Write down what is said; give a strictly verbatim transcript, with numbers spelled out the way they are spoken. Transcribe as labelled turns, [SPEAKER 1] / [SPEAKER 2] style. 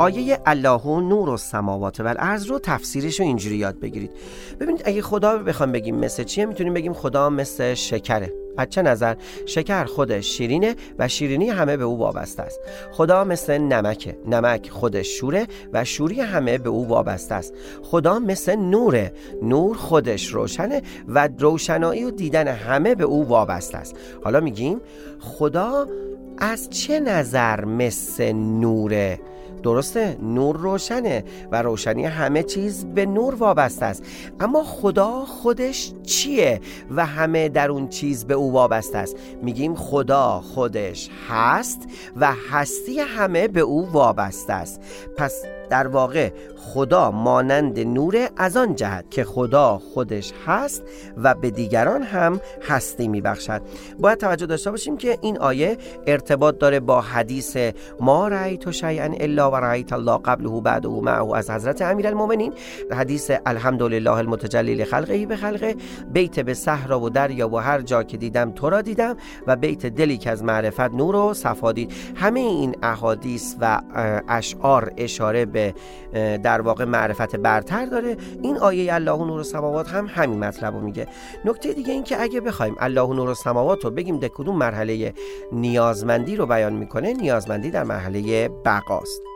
[SPEAKER 1] آیه الله نور السماوات و الارض رو تفسیرش رو اینجوری یاد بگیرید. ببینید اگه خدا بخوام بگیم مثل چیه، میتونیم بگیم خدا مثل شکره. از چه نظر؟ شکر خودش شیرینه و شیرینی همه به او وابسته است. خدا مثل نمکه، نمک خودش شوره و شوری همه به او وابسته است. خدا مثل نوره، نور خودش روشنه و روشنایی و دیدن همه به او وابسته است. حالا میگیم خدا از چه نظر مثل نوره؟ درسته، نور روشنه و روشنی همه چیز به نور وابسته است، اما خدا خودش چیه و همه در اون چیز به او وابسته است؟ میگیم خدا خودش هست و هستی همه به او وابسته است. پس در واقع خدا مانند نوره از آن جهت که خدا خودش هست و به دیگران هم هستی میبخشد. باید توجه داشته باشیم که این آیه ارتباط داره با حدیث ما رأیت شیئا الا و رأیت الله قبله بعده معه از حضرت امیرالمومنین، حدیث الحمدلله المتجلی لخلقه به خلقه، بیت به صحرا و دریا و هر جا که دیدم تو را دیدم و بیت دلی که از معرفت نور و صفا دید. همه این احادیث و اشعار اشاره به در واقع معرفت برتر داره. این آیه الله نور السماوات هم همین مطلب رو میگه. نکته دیگه این که اگه بخوایم الله نور السماوات رو بگیم در کدوم مرحله نیازمندی رو بیان میکنه، نیازمندی در مرحله بقاست.